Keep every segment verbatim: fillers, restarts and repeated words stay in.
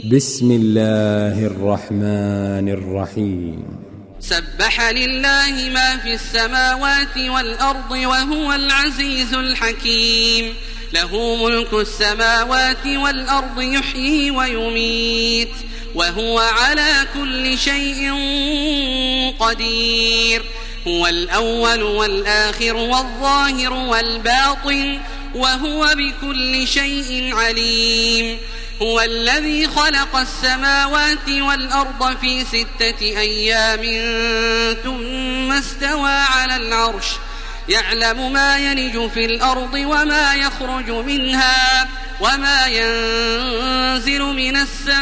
بسم الله الرحمن الرحيم. سبح لله ما في السماوات والأرض وهو العزيز الحكيم. له ملك السماوات والأرض يحيي ويميت وهو على كل شيء قدير. هو الأول والآخر والظاهر والباطن وهو بكل شيء عليم. هو الذي خلق السماوات والأرض في ستة أيام ثم استوى على العرش يعلم ما يلج في الأرض وما يخرج منها وما ينزل من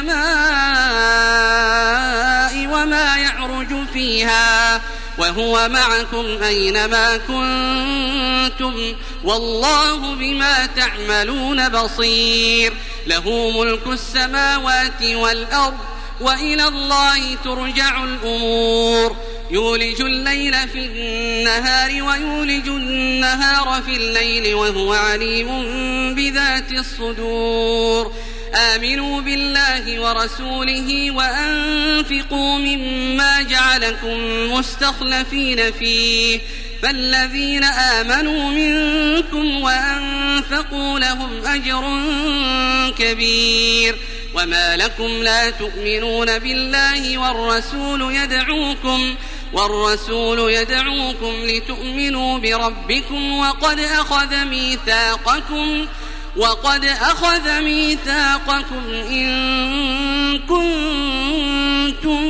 السماء وما يعرج فيها وهو معكم أينما كنتم والله بما تعملون بصير. له ملك السماوات والأرض وإلى الله ترجع الأمور. يولج الليل في النهار ويولج النهار في الليل وهو عليم بذات الصدور. آمنوا بالله ورسوله وأنفقوا مما جعلكم مستخلفين فيه فالذين آمنوا منكم وأنفقوا لهم أجر كبير. وما لكم لا تؤمنون بالله والرسول يدعوكم والرسول يدعوكم لتؤمنوا بربكم وقد أخذ ميثاقكم وقد أخذ ميثاقكم إن كنتم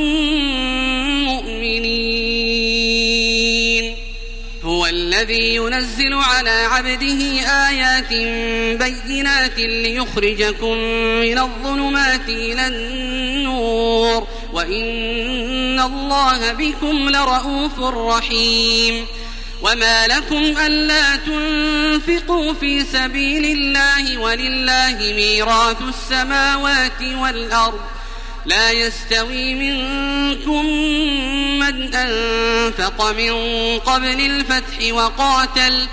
مؤمنين. هو الذي ينزل على عبده آيات بينات ليخرجكم من الظلمات إلى النور وإن الله بكم لرءوف رحيم. وما لكم ألا تنفقوا في سبيل الله ولله ميراث السماوات والأرض لا يستوي منكم من أنفق من قبل الفتح وقاتل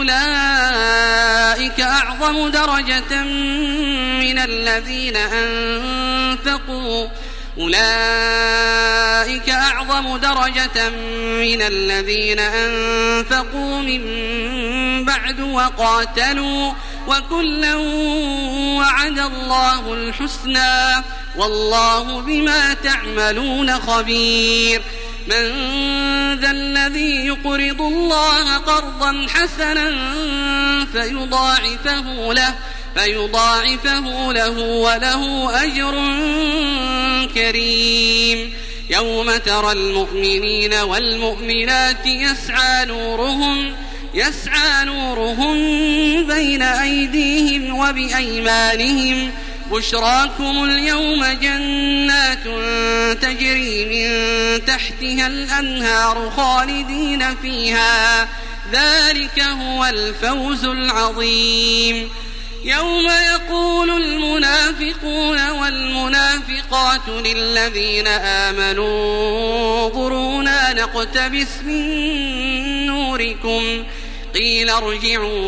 أولئك أعظم درجة من الذين أنفقوا أولئك أعظم درجة من الذين أنفقوا من بعد وقاتلوا وكلا وعد الله الحسنى والله بما تعملون خبير. من ذا الذي يقرض الله قرضا حسنا فيضاعفه له فيضاعفه له وله أجر كريم. يوم ترى المؤمنين والمؤمنات يسعى نورهم يسعى نورهم بين أيديهم وبأيمانهم بشراكم اليوم جنات تجري من تحتها الأنهار خالدين فيها ذلك هو الفوز العظيم. يوم يقول المنافقون والمنافقات للذين آمنوا انظرونا نقتبس من نوركم قيل ارجعوا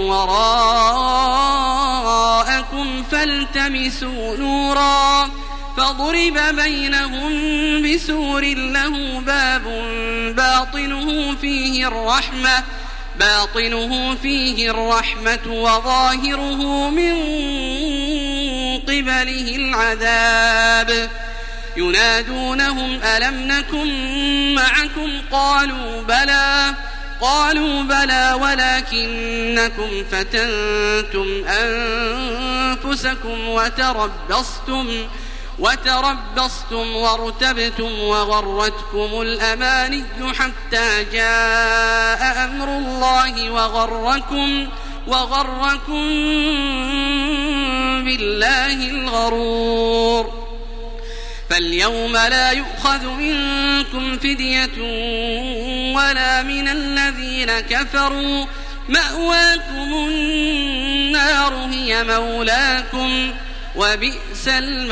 وراءكم فالتمسوا نورا فضرب بينهم بسور له باب باطنه فيه الرحمة باطنه فيه الرحمة وظاهره من قبله العذاب. ينادونهم ألم نكن معكم قالوا بلى قالوا بلى ولكنكم فتنتم أنفسكم وتربصتم وتربصتم وارتبتم وغرتكم الأماني حتى جاء أمر الله وغركم وغركم بالله الغرور. فاليوم لا يؤخذ منكم فدية ولا من الذين كفروا مأواكم النار هي مولاكم وبئس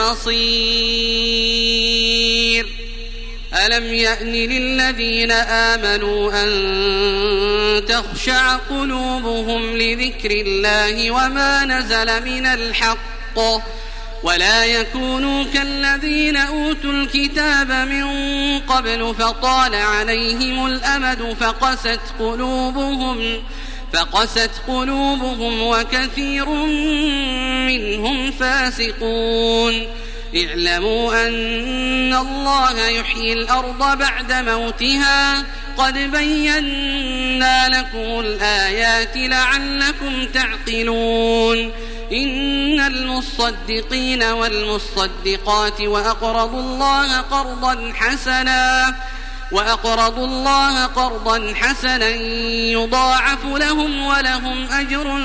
المصير. ألم يأن للذين آمنوا أن تخشع قلوبهم لذكر الله وما نزل من الحق ولا يكونوا كالذين أوتوا الكتاب من قبل فطال عليهم الأمد فقست قلوبهم فقست قلوبهم وكثير منهم فاسقون. اعلموا أن الله يحيي الأرض بعد موتها قد بينا لكم الآيات لعلكم تعقلون. إن المصدقين والمصدقات وأقرضوا الله قرضا حسنا وأقرضوا الله قرضا حسنا يضاعف لهم ولهم أجر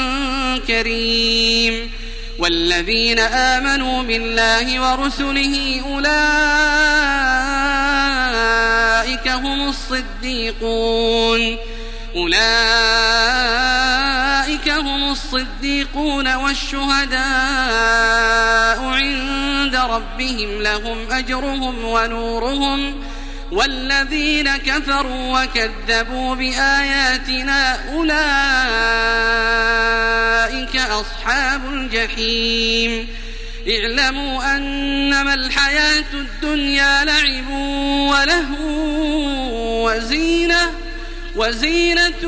كريم. والذين آمنوا بالله ورسله أولئك هم الصديقون أولئك هم الصديقون والشهداء عند ربهم لهم أجرهم ونورهم. والذين كفروا وكذبوا بآياتنا أولئك أصحاب الجحيم. اعلموا أنما الحياة الدنيا لعب ولهو وزينة وزينة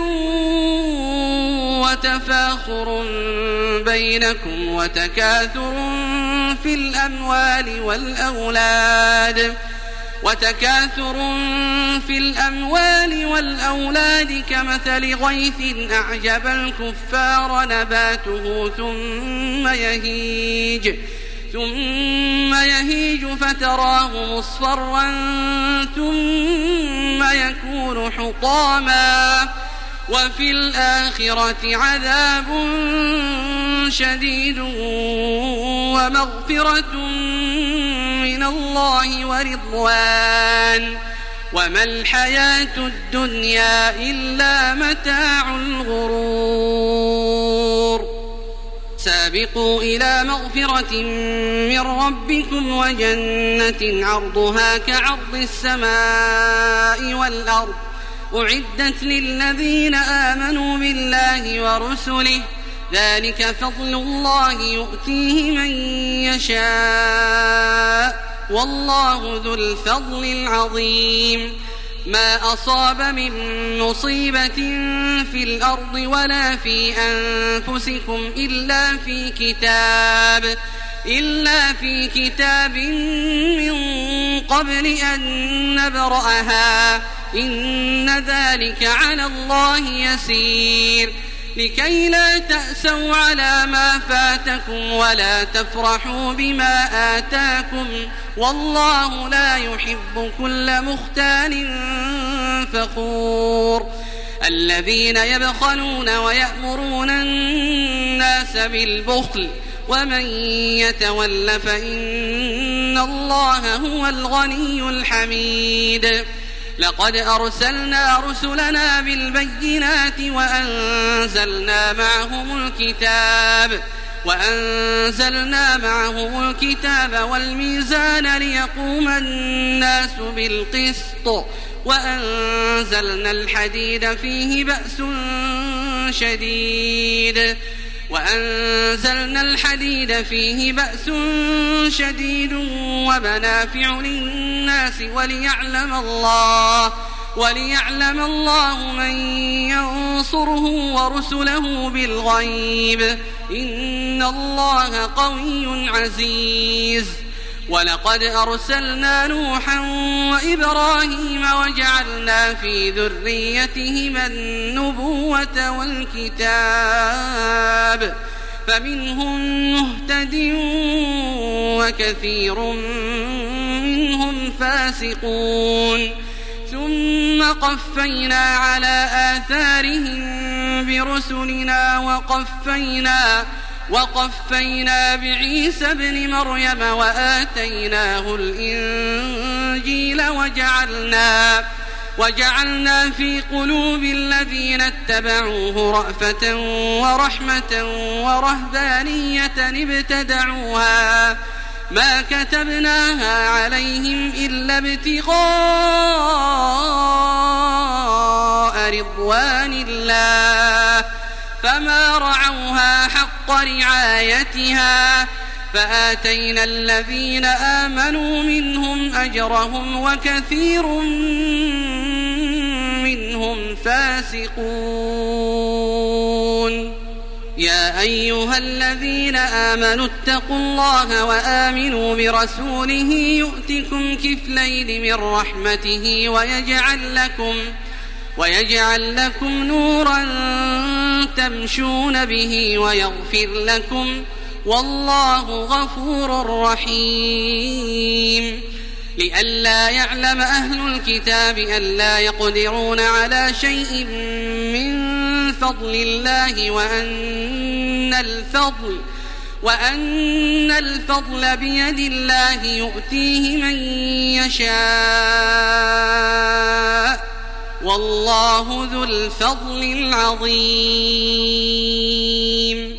وتفاخر بينكم وتكاثر في الأموال والأولاد وتكاثر في الأموال والأولاد كمثل غيث أعجب الكفار نباته ثم يهيج ثم يهيج فتراه مصفرا ثم يكون حطاما وفي الآخرة عذاب شديد ومغفرة من الله ورضوان وما الحياة الدنيا إلا متاع الغرور. سابقوا إلى مغفرة من ربكم وجنة عرضها كعرض السماء والأرض أعدت للذين آمنوا بالله ورسله ذلك فضل الله يؤتيه من يشاء والله ذو الفضل العظيم. ما أصاب من مصيبة في الأرض ولا في أنفسكم إلا في كتاب إلا في كتاب من قبل أن نبرأها إن ذلك على الله يسير. لكي لا تأسوا على ما فاتكم ولا تفرحوا بما آتاكم والله لا يحب كل مختال فخور. الذين يبخلون ويأمرون الناس بالبخل ومن يتول فإن الله هو الغني الحميد. لقد أرسلنا رسلنا بالبينات وأنزلنا معهم الكتاب وأنزلنا معهم الكتاب والميزان ليقوم الناس بالقسط وأنزلنا الحديد فيه بأس شديد وأنزلنا الحديد فيه بأس شديد ومنافع للناس وليعلم الله وليعلم الله من ينصره ورسله بالغيب إن الله قوي عزيز. ولقد أرسلنا نوحا وإبراهيم وجعلنا في ذريتهما النبوة والكتاب فمنهم مهتد وكثير منهم فاسقون. ثم قفينا على آثارهم برسلنا وقفينا وقفينا بعيسى ابن مريم وآتيناه الإنجيل وجعلنا وجعلنا في قلوب الذين اتبعوه رأفة ورحمة ورهبانية ابتدعوها ما كتبناها عليهم إلا ابتغاء رضوان الله فما رعوها حق رعايتها فآتينا الذين آمنوا منهم أجرهم وكثير منهم فاسقون. يا أيها الذين آمنوا اتقوا الله وآمنوا برسوله يؤتكم كفلين من رحمته ويجعل لكم ويجعل لكم نورا تمشون به ويغفر لكم والله غفور رحيم. لئلا يعلم أهل الكتاب ألا يقدرون على شيء من فضل الله وأن الفضل وأن الفضل بيد الله يؤتيه من يشاء والله ذو الفضل العظيم.